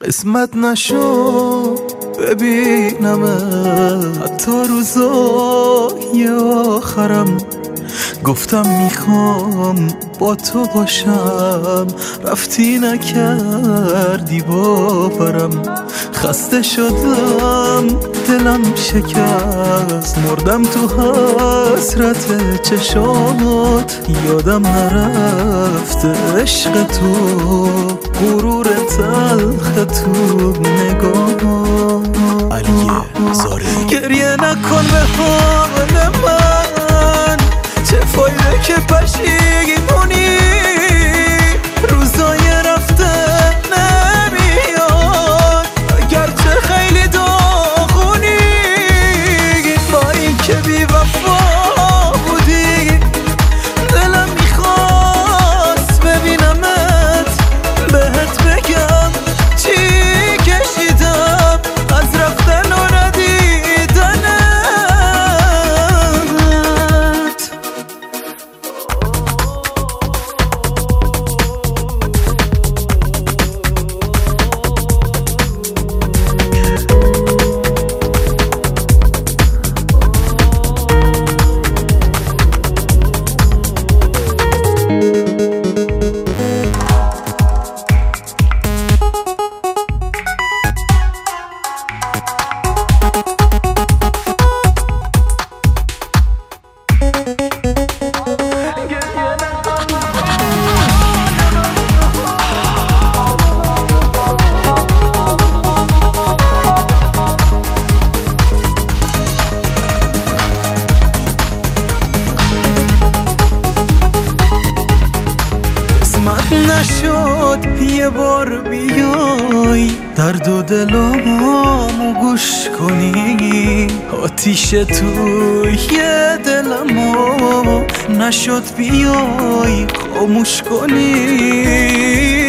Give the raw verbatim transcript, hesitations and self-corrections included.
قسمت نشد ببینم حتی روزای آخرم. گفتم میخوام با تو باشم، رفتی نکردی باورم. خسته شدم دلم شکست، مردم تو حسرت چشامات. یادم نرفته عشق تو، غرور تلخ تو نگاه. علی زاری گریه نکن به حال من، چه فایده که پشیمونی. روزای رفته نمیاد اگرچه خیلی داغونی. با این که بی وفا بودی دلم میخواست ببینمت، بهت بگم چی کشیدم از رفتن و ندیدنت. نشد یه بار بیای درد و دلامو گوش کنی. آتیش توی دلمو نشد بیای خاموش کنی.